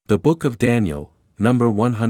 The Book of Daniel, number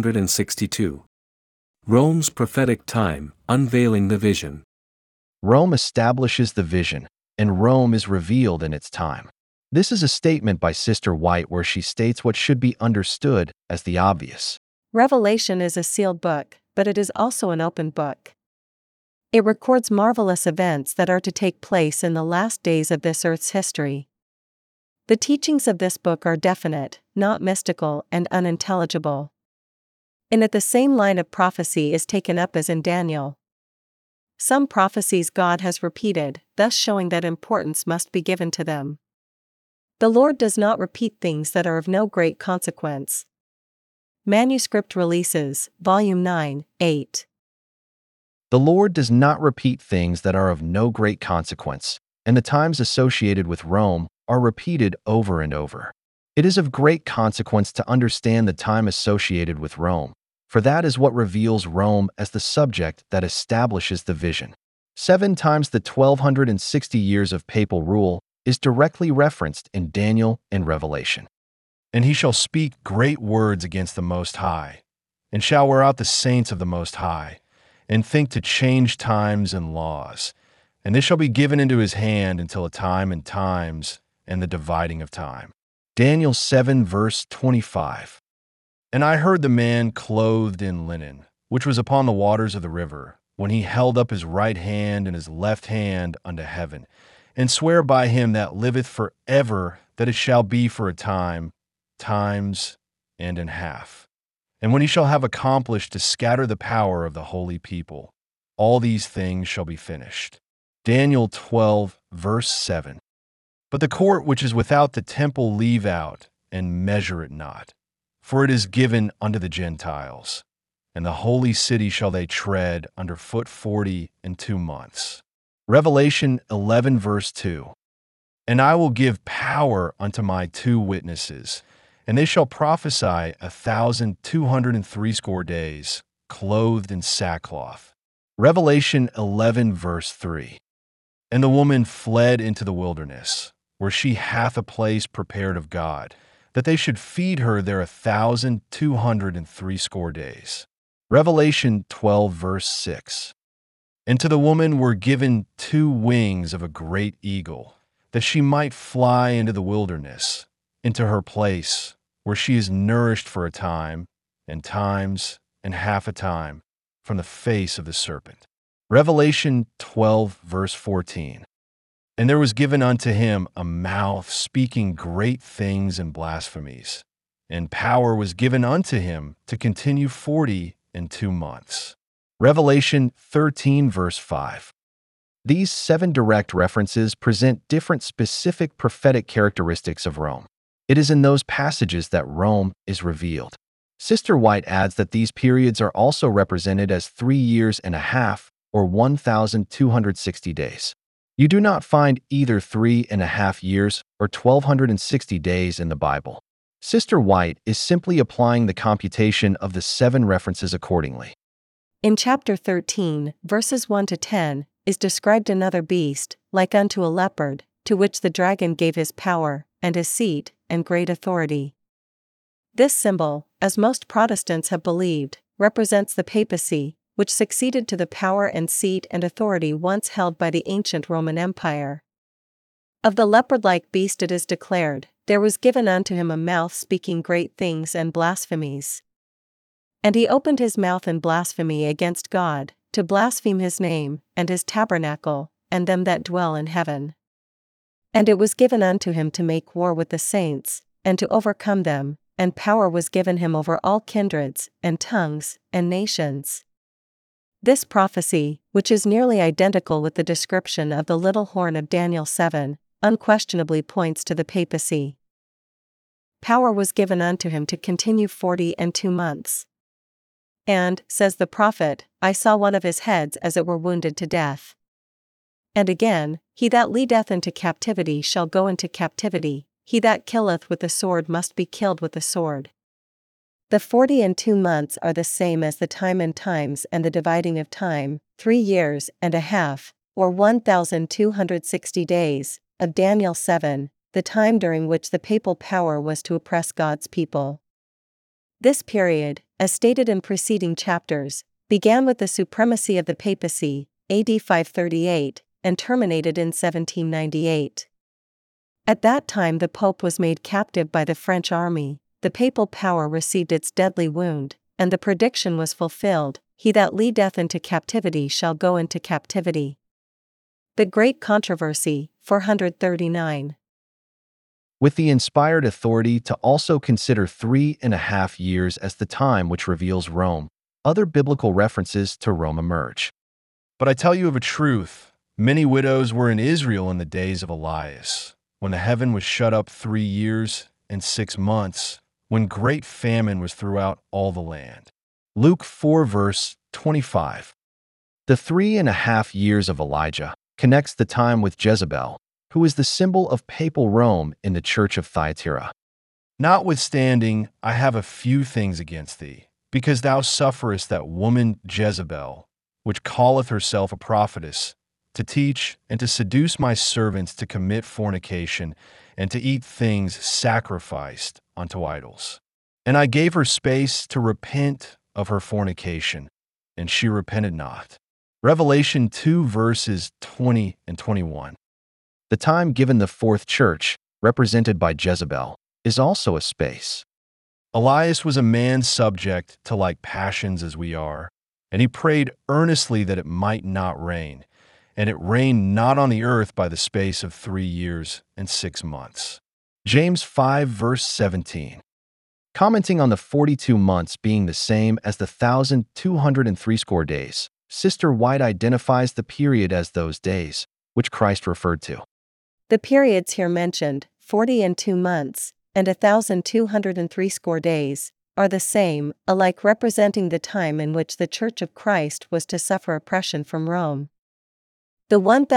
162. Rome's prophetic time, unveiling the vision. Rome establishes the vision, and Rome is revealed in its time. This is a statement by Sister White where she states what should be understood as the obvious. Revelation is a sealed book, but it is also an open book. It records marvelous events that are to take place in the last days of this earth's history. The teachings of this book are definite, not mystical and unintelligible. In it the same line of prophecy is taken up as in Daniel. Some prophecies God has repeated, thus showing that importance must be given to them. The Lord does not repeat things that are of no great consequence. Manuscript Releases, Volume 9, 8. The Lord does not repeat things that are of no great consequence, and the times associated with Rome are repeated over and over. It is of great consequence to understand the time associated with Rome, for that is what reveals Rome as the subject that establishes the vision. 7 times the 1260 years of papal rule is directly referenced in Daniel and Revelation. And he shall speak great words against the Most High, and shall wear out the saints of the Most High, and think to change times and laws. And this shall be given into his hand until a time and times and the dividing of time. Daniel 7 verse 25. And I heard the man clothed in linen, which was upon the waters of the river, when he held up his right hand and his left hand unto heaven, and swear by him that liveth for ever that it shall be for a time, times, and an half. And when he shall have accomplished to scatter the power of the holy people, all these things shall be finished. Daniel 12 verse 7. But the court which is without the temple leave out, and measure it not, for it is given unto the Gentiles, and the holy city shall they tread under foot 42 months. Revelation 11 verse 2. And I will give power unto my 2 witnesses, and they shall prophesy 1,260 days, clothed in sackcloth. Revelation 11 verse 3. And the woman fled into the wilderness, where she hath a place prepared of God, that they should feed her there 1,260 days. Revelation 12 verse 6. And to the woman were given 2 wings of a great eagle, that she might fly into the wilderness, into her place, where she is nourished for a time, and times, and half a time, from the face of the serpent. Revelation 12 verse 14. And there was given unto him a mouth speaking great things and blasphemies, and power was given unto him to continue 42 months. Revelation 13 verse 5. These 7 direct references present different specific prophetic characteristics of Rome. It is in those passages that Rome is revealed. Sister White adds that these periods are also represented as 3 years and a half, or 1,260 days. You do not find either 3.5 years or 1,260 days in the Bible. Sister White is simply applying the computation of the 7 references accordingly. In chapter 13, verses 1 to 10, is described another beast, like unto a leopard, to which the dragon gave his power, and his seat, and great authority. This symbol, as most Protestants have believed, represents the papacy, which succeeded to the power and seat and authority once held by the ancient Roman Empire. Of the leopard-like beast it is declared, there was given unto him a mouth speaking great things and blasphemies. And he opened his mouth in blasphemy against God, to blaspheme his name, and his tabernacle, and them that dwell in heaven. And it was given unto him to make war with the saints, and to overcome them, and power was given him over all kindreds, and tongues, and nations. This prophecy, which is nearly identical with the description of the little horn of Daniel 7, unquestionably points to the papacy. Power was given unto him to continue 42 months. And, says the prophet, I saw one of his heads as it were wounded to death. And again, he that leadeth into captivity shall go into captivity, he that killeth with the sword must be killed with the sword. The 42 months are the same as the time and times and the dividing of time, 3 years and a half, or 1,260 days, of Daniel 7, the time during which the papal power was to oppress God's people. This period, as stated in preceding chapters, began with the supremacy of the papacy, AD 538, and terminated in 1798. At that time the Pope was made captive by the French army, the papal power received its deadly wound, and the prediction was fulfilled, "He that leadeth into captivity shall go into captivity." The Great Controversy, 439. With the inspired authority to also consider 3.5 years as the time which reveals Rome, other biblical references to Rome emerge. But I tell you of a truth, many widows were in Israel in the days of Elias, when the heaven was shut up 3 years and 6 months, when great famine was throughout all the land. Luke 4 verse 25. The 3.5 years of Elijah connects the time with Jezebel, who is the symbol of papal Rome in the church of Thyatira. Notwithstanding, I have a few things against thee, because thou sufferest that woman Jezebel, which calleth herself a prophetess, to teach and to seduce my servants to commit fornication and to eat things sacrificed unto idols. And I gave her space to repent of her fornication, and she repented not. Revelation 2 verses 20 and 21. The time given the fourth church, represented by Jezebel, is also a space. Elias was a man subject to like passions as we are, and he prayed earnestly that it might not rain, and it rained not on the earth by the space of 3 years and 6 months. James 5 verse 17. Commenting on the 42 months being the same as the 1,260 days, Sister White identifies the period as those days, which Christ referred to. The periods here mentioned, 40 and 2 months, and 1,260 days, are the same, alike representing the time in which the Church of Christ was to suffer oppression from Rome. The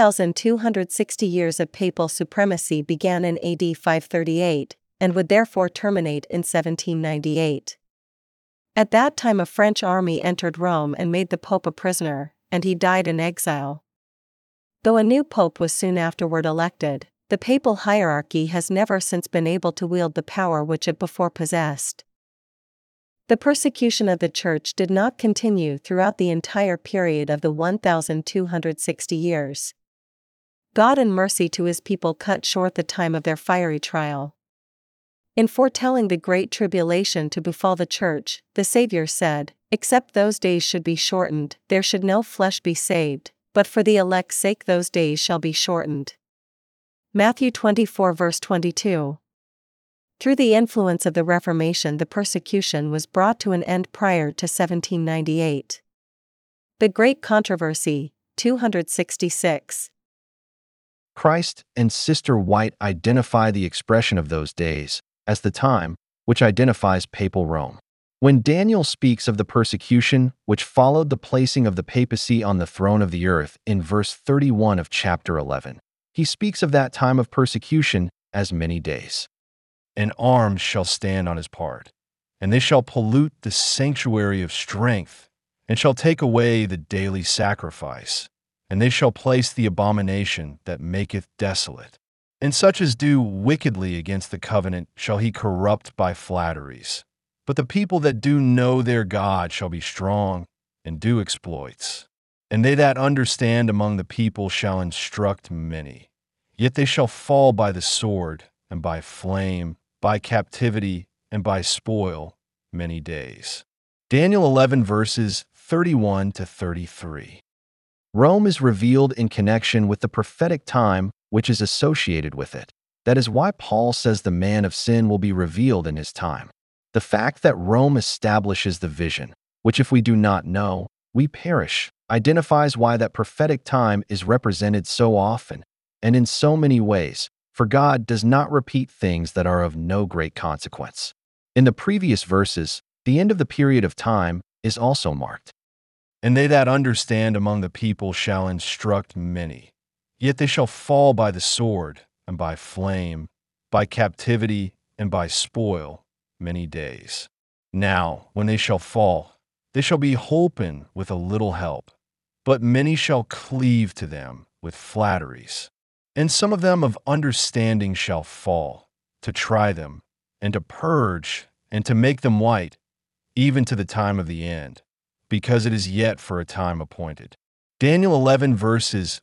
1,260 years of papal supremacy began in AD 538, and would therefore terminate in 1798. At that time a French army entered Rome and made the Pope a prisoner, and he died in exile. Though a new pope was soon afterward elected, the papal hierarchy has never since been able to wield the power which it before possessed. The persecution of the Church did not continue throughout the entire period of the 1,260 years. God in mercy to his people cut short the time of their fiery trial. In foretelling the great tribulation to befall the Church, the Savior said, "Except those days should be shortened, there should no flesh be saved, but for the elect's sake those days shall be shortened." Matthew 24 verse 22. Through the influence of the Reformation the persecution was brought to an end prior to 1798. The Great Controversy, 266. Christ and Sister White identify the expression of those days as the time which identifies papal Rome. When Daniel speaks of the persecution which followed the placing of the papacy on the throne of the earth in verse 31 of chapter 11, he speaks of that time of persecution as many days. "And arms shall stand on his part, and they shall pollute the sanctuary of strength, and shall take away the daily sacrifice, and they shall place the abomination that maketh desolate. And such as do wickedly against the covenant shall he corrupt by flatteries. But the people that do know their God shall be strong and do exploits. And they that understand among the people shall instruct many. Yet they shall fall by the sword, and by flame, by captivity, and by spoil many days." Daniel 11 verses 31 to 33. Rome is revealed in connection with the prophetic time which is associated with it. That is why Paul says the man of sin will be revealed in his time. The fact that Rome establishes the vision, which if we do not know, we perish, identifies why that prophetic time is represented so often and in so many ways, for God does not repeat things that are of no great consequence. In the previous verses, the end of the period of time is also marked. "And they that understand among the people shall instruct many. Yet they shall fall by the sword, and by flame, by captivity, and by spoil many days. Now, when they shall fall, they shall be holpen with a little help, but many shall cleave to them with flatteries. And some of them of understanding shall fall, to try them, and to purge, and to make them white, even to the time of the end, because it is yet for a time appointed. Daniel 11 verses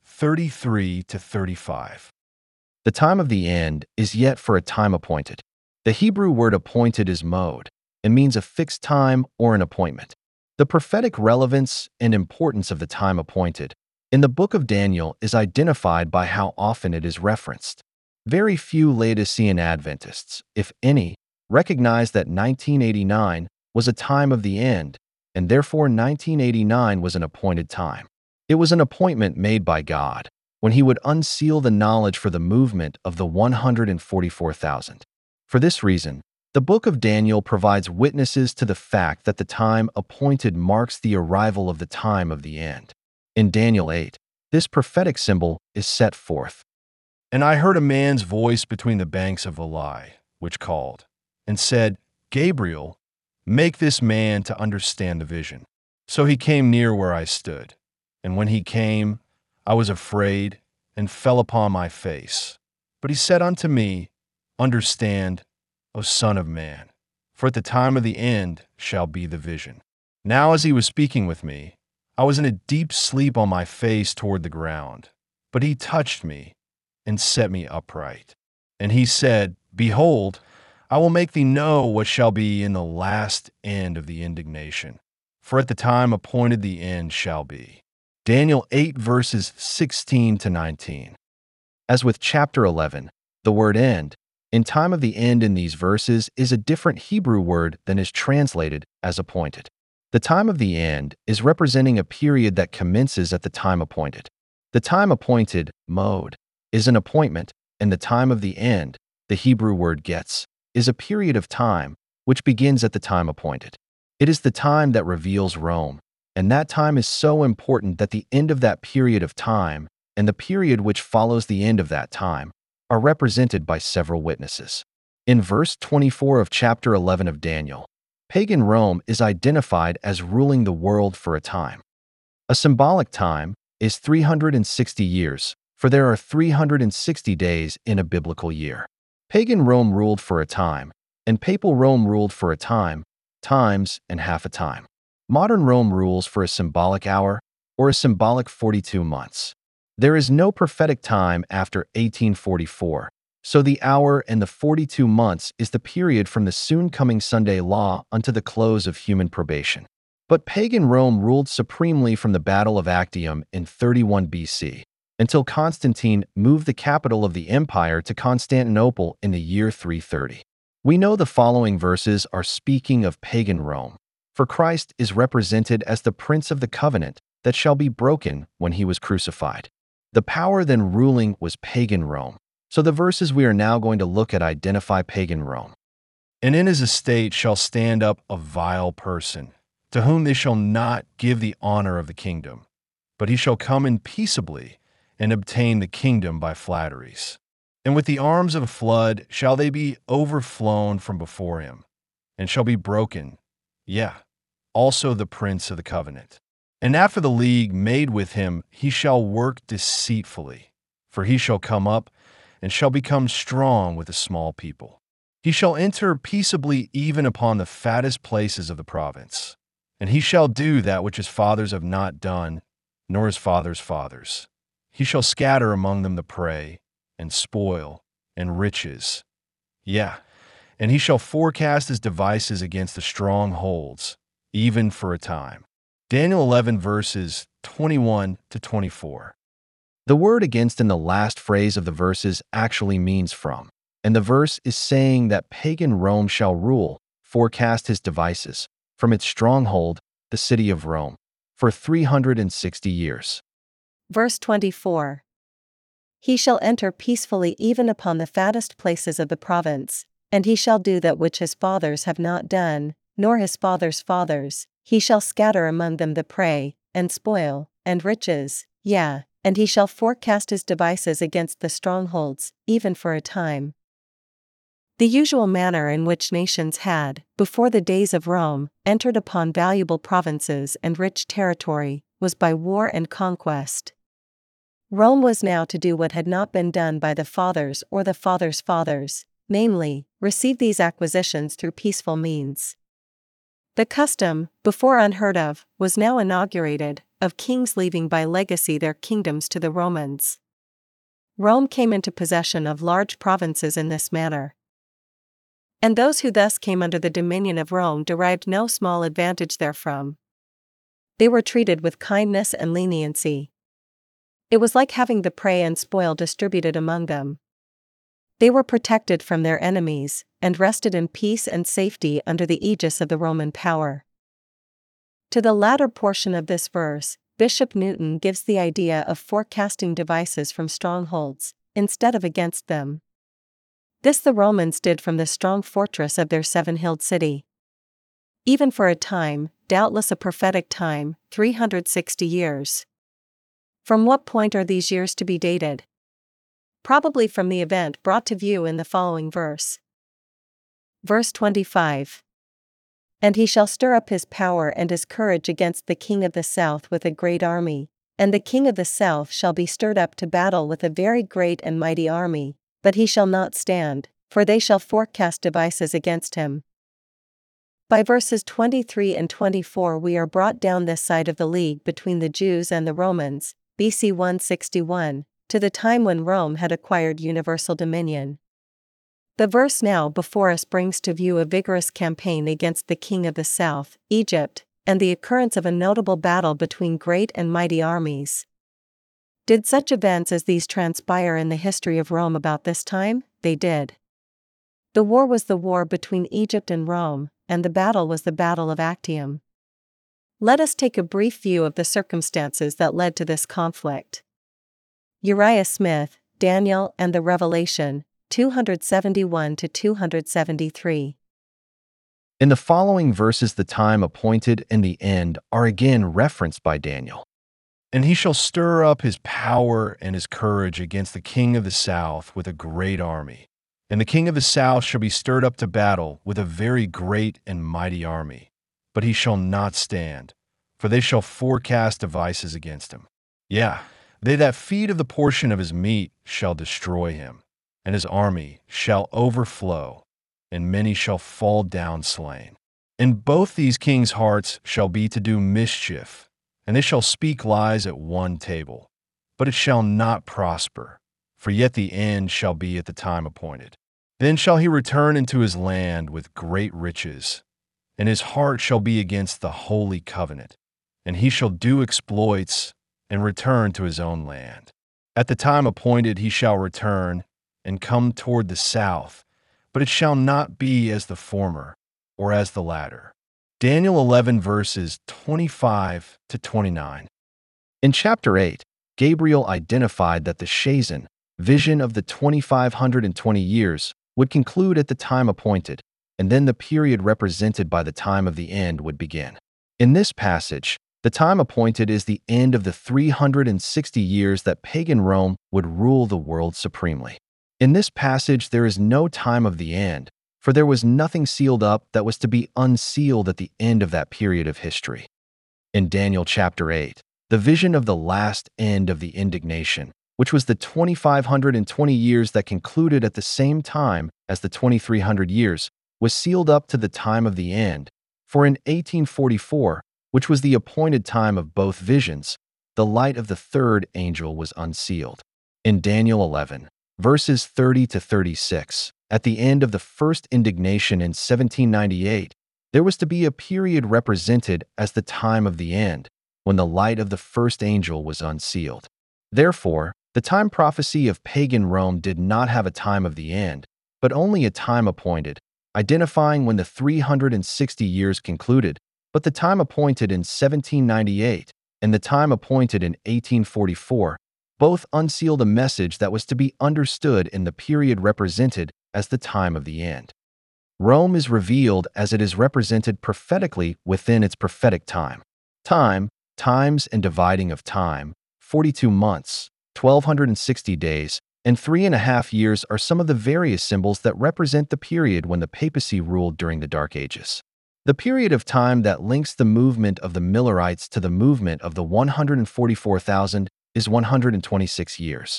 33 to 35. The time of the end is yet for a time appointed. The Hebrew word appointed is mod. It means a fixed time or an appointment. The prophetic relevance and importance of the time appointed in the book of Daniel is identified by how often it is referenced. Very few Laodicean Adventists, if any, recognize that 1989 was a time of the end, and therefore 1989 was an appointed time. It was an appointment made by God when He would unseal the knowledge for the movement of the 144,000. For this reason, the book of Daniel provides witnesses to the fact that the time appointed marks the arrival of the time of the end. In Daniel 8, this prophetic symbol is set forth. And I heard a man's voice between the banks of Ulai, which called, and said, Gabriel, make this man to understand the vision. So he came near where I stood. And when he came, I was afraid and fell upon my face. But he said unto me, Understand, O Son of Man, for at the time of the end shall be the vision. Now as he was speaking with me, I was in a deep sleep on my face toward the ground. But he touched me and set me upright. And he said, Behold, I will make thee know what shall be in the last end of the indignation. For at the time appointed the end shall be. Daniel 8 verses 16 to 19. As with chapter 11, the word end, in time of the end in these verses is a different Hebrew word than is translated as appointed. The time of the end is representing a period that commences at the time appointed. The time appointed, mod, is an appointment, and the time of the end, the Hebrew word getz, is a period of time which begins at the time appointed. It is the time that reveals Rome, and that time is so important that the end of that period of time and the period which follows the end of that time are represented by several witnesses. In verse 24 of chapter 11 of Daniel, pagan Rome is identified as ruling the world for a time. A symbolic time is 360 years, for there are 360 days in a biblical year. Pagan Rome ruled for a time, and papal Rome ruled for a time, times and half a time. Modern Rome rules for a symbolic hour or a symbolic 42 months. There is no prophetic time after 1844, so the hour and the 42 months is the period from the soon-coming Sunday law unto the close of human probation. But pagan Rome ruled supremely from the Battle of Actium in 31 BC until Constantine moved the capital of the empire to Constantinople in the year 330. We know the following verses are speaking of pagan Rome, for Christ is represented as the Prince of the Covenant that shall be broken when he was crucified. The power then ruling was pagan Rome. So the verses we are now going to look at identify pagan Rome. And in his estate shall stand up a vile person, to whom they shall not give the honor of the kingdom, but he shall come in peaceably and obtain the kingdom by flatteries. And with the arms of a flood shall they be overflown from before him, and shall be broken, also the prince of the covenant. And after the league made with him, he shall work deceitfully, for he shall come up and shall become strong with a small people. He shall enter peaceably even upon the fattest places of the province. And he shall do that which his fathers have not done, nor his fathers' fathers. He shall scatter among them the prey, and spoil, and riches. And he shall forecast his devices against the strongholds, even for a time. Daniel 11 verses 21 to 24. The word against in the last phrase of the verses actually means from, and the verse is saying that pagan Rome shall rule, forecast his devices, from its stronghold, the city of Rome, for 360 years. Verse 24. He shall enter peacefully even upon the fattest places of the province, and he shall do that which his fathers have not done, nor his fathers' fathers. He shall scatter among them the prey, and spoil, and riches, and he shall forecast his devices against the strongholds, even for a time. The usual manner in which nations had, before the days of Rome, entered upon valuable provinces and rich territory, was by war and conquest. Rome was now to do what had not been done by the fathers or the fathers' fathers, namely, receive these acquisitions through peaceful means. The custom, before unheard of, was now inaugurated, of kings leaving by legacy their kingdoms to the Romans. Rome came into possession of large provinces in this manner. And those who thus came under the dominion of Rome derived no small advantage therefrom. They were treated with kindness and leniency. It was like having the prey and spoil distributed among them. They were protected from their enemies, and rested in peace and safety under the aegis of the Roman power. To the latter portion of this verse, Bishop Newton gives the idea of forecasting devices from strongholds, instead of against them. This the Romans did from the strong fortress of their seven-hilled city. Even for a time, doubtless a prophetic time, 360 years. From what point are these years to be dated? Probably from the event brought to view in the following verse. Verse 25. And he shall stir up his power and his courage against the king of the south with a great army, and the king of the south shall be stirred up to battle with a very great and mighty army, but he shall not stand, for they shall forecast devices against him. By verses 23 and 24 we are brought down this side of the league between the Jews and the Romans, BC 161, to the time when Rome had acquired universal dominion. The verse now before us brings to view a vigorous campaign against the king of the south, Egypt, and the occurrence of a notable battle between great and mighty armies. Did such events as these transpire in the history of Rome about this time? They did. The war was the war between Egypt and Rome, and the battle was the Battle of Actium. Let us take a brief view of the circumstances that led to this conflict. Uriah Smith, Daniel and the Revelation, 271 to 273. In the following verses, the time appointed and the end are again referenced by Daniel. And he shall stir up his power and his courage against the king of the south with a great army. And the king of the south shall be stirred up to battle with a very great and mighty army. But he shall not stand, for they shall forecast devices against him. They that feed of the portion of his meat shall destroy him, and his army shall overflow, and many shall fall down slain. And both these kings' hearts shall be to do mischief, and they shall speak lies at one table. But it shall not prosper, for yet the end shall be at the time appointed. Then shall he return into his land with great riches, and his heart shall be against the holy covenant, and he shall do exploits and return to his own land. At the time appointed he shall return and come toward the south, but it shall not be as the former or as the latter. Daniel 11 verses 25 to 29. In chapter 8, Gabriel identified that the Shazon, vision of the 2520 years, would conclude at the time appointed, and then the period represented by the time of the end would begin. In this passage, the time appointed is the end of the 360 years that pagan Rome would rule the world supremely. In this passage, there is no time of the end, for there was nothing sealed up that was to be unsealed at the end of that period of history. In Daniel chapter 8, the vision of the last end of the indignation, which was the 2520 years that concluded at the same time as the 2300 years, was sealed up to the time of the end, for in 1844, which was the appointed time of both visions, the light of the third angel was unsealed. In Daniel 11, verses 30 to 36, at the end of the first indignation in 1798, there was to be a period represented as the time of the end, when the light of the first angel was unsealed. Therefore, the time prophecy of pagan Rome did not have a time of the end, but only a time appointed, identifying when the 360 years concluded, but the time appointed in 1798 and the time appointed in 1844 both unsealed a message that was to be understood in the period represented as the time of the end. Rome is revealed as it is represented prophetically within its prophetic time. Times and dividing of time, 42 months, 1260 days, and 3.5 years are some of the various symbols that represent the period when the papacy ruled during the Dark Ages. The period of time that links the movement of the Millerites to the movement of the 144,000 is 126 years.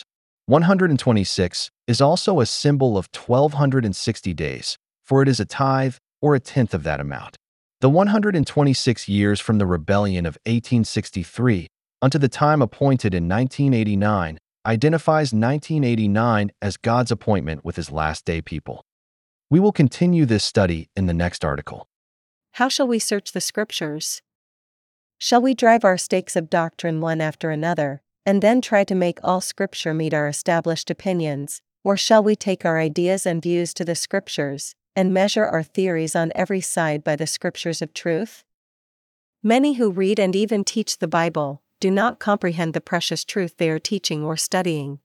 126 is also a symbol of 1260 days, for it is a tithe or a tenth of that amount. The 126 years from the rebellion of 1863 unto the time appointed in 1989 identifies 1989 as God's appointment with His last day people. We will continue this study in the next article. How shall we search the Scriptures? Shall we drive our stakes of doctrine one after another, and then try to make all Scripture meet our established opinions, or shall we take our ideas and views to the Scriptures, and measure our theories on every side by the Scriptures of truth? Many who read and even teach the Bible do not comprehend the precious truth they are teaching or studying.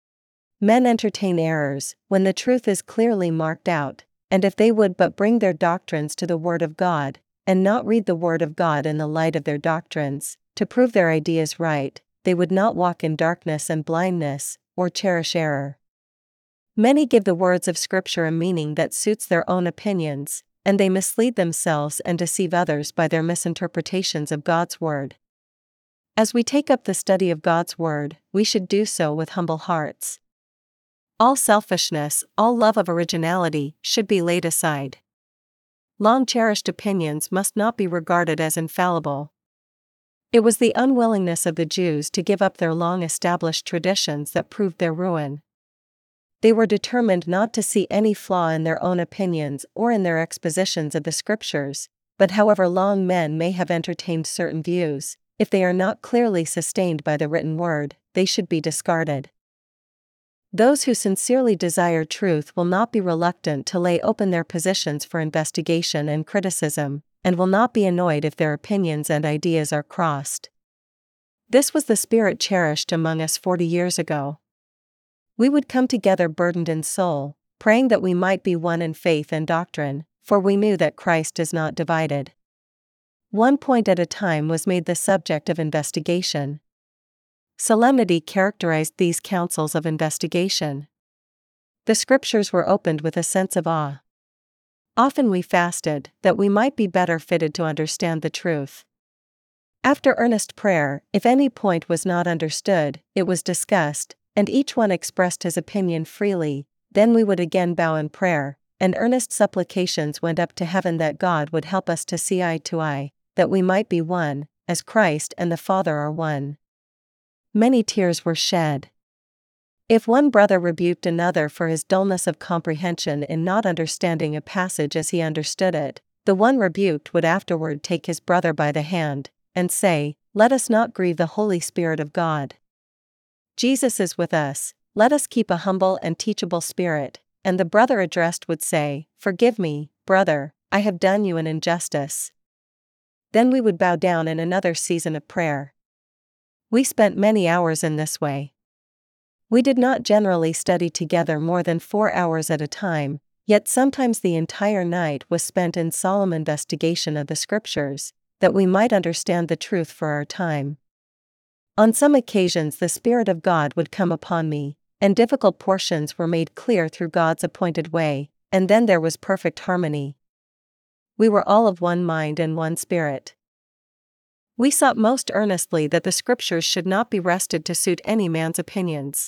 Men entertain errors when the truth is clearly marked out, and if they would but bring their doctrines to the Word of God, and not read the Word of God in the light of their doctrines, to prove their ideas right, they would not walk in darkness and blindness, or cherish error. Many give the words of Scripture a meaning that suits their own opinions, and they mislead themselves and deceive others by their misinterpretations of God's Word. As we take up the study of God's Word, we should do so with humble hearts. All selfishness, all love of originality, should be laid aside. Long-cherished opinions must not be regarded as infallible. It was the unwillingness of the Jews to give up their long-established traditions that proved their ruin. They were determined not to see any flaw in their own opinions or in their expositions of the Scriptures, but however long men may have entertained certain views, if they are not clearly sustained by the written Word, they should be discarded. Those who sincerely desire truth will not be reluctant to lay open their positions for investigation and criticism, and will not be annoyed if their opinions and ideas are crossed. This was the spirit cherished among us 40 years ago. We would come together burdened in soul, praying that we might be one in faith and doctrine, for we knew that Christ is not divided. One point at a time was made the subject of investigation. Solemnity characterized these councils of investigation. The Scriptures were opened with a sense of awe. Often we fasted, that we might be better fitted to understand the truth. After earnest prayer, if any point was not understood, it was discussed, and each one expressed his opinion freely. Then we would again bow in prayer, and earnest supplications went up to heaven that God would help us to see eye to eye, that we might be one, as Christ and the Father are one. Many tears were shed. If one brother rebuked another for his dullness of comprehension in not understanding a passage as he understood it, the one rebuked would afterward take his brother by the hand, and say, "Let us not grieve the Holy Spirit of God. Jesus is with us, let us keep a humble and teachable spirit," and the brother addressed would say, "Forgive me, brother, I have done you an injustice." Then we would bow down in another season of prayer. We spent many hours in this way. We did not generally study together more than 4 hours at a time, yet sometimes the entire night was spent in solemn investigation of the Scriptures, that we might understand the truth for our time. On some occasions the Spirit of God would come upon me, and difficult portions were made clear through God's appointed way, and then there was perfect harmony. We were all of one mind and one spirit. We sought most earnestly that the Scriptures should not be wrested to suit any man's opinions.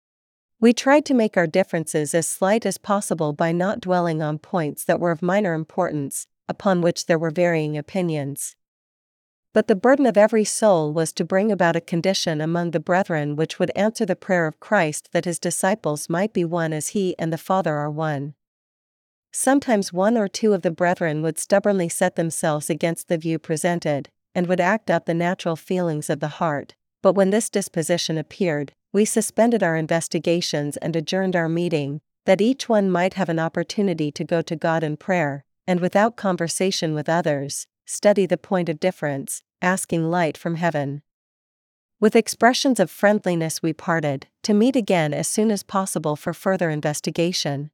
We tried to make our differences as slight as possible by not dwelling on points that were of minor importance, upon which there were varying opinions. But the burden of every soul was to bring about a condition among the brethren which would answer the prayer of Christ that his disciples might be one as he and the Father are one. Sometimes one or two of the brethren would stubbornly set themselves against the view presented, and would act out the natural feelings of the heart, but when this disposition appeared, we suspended our investigations and adjourned our meeting, that each one might have an opportunity to go to God in prayer, and without conversation with others, study the point of difference, asking light from heaven. With expressions of friendliness we parted, to meet again as soon as possible for further investigation.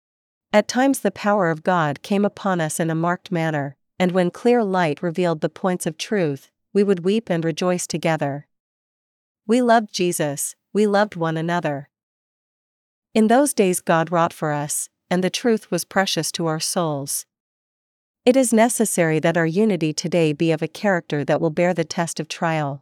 At times the power of God came upon us in a marked manner, and when clear light revealed the points of truth, we would weep and rejoice together. We loved Jesus, we loved one another. In those days God wrought for us, and the truth was precious to our souls. It is necessary that our unity today be of a character that will bear the test of trial.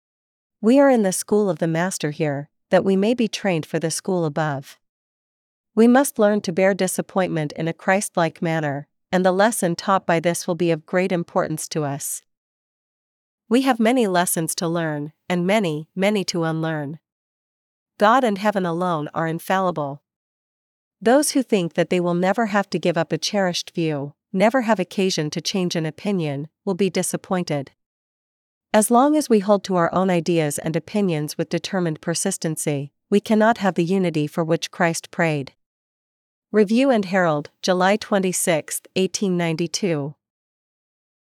We are in the school of the Master here, that we may be trained for the school above. We must learn to bear disappointment in a Christ-like manner, and the lesson taught by this will be of great importance to us. We have many lessons to learn, and many, many to unlearn. God and heaven alone are infallible. Those who think that they will never have to give up a cherished view, never have occasion to change an opinion, will be disappointed. As long as we hold to our own ideas and opinions with determined persistency, we cannot have the unity for which Christ prayed. Review and Herald, July 26, 1892.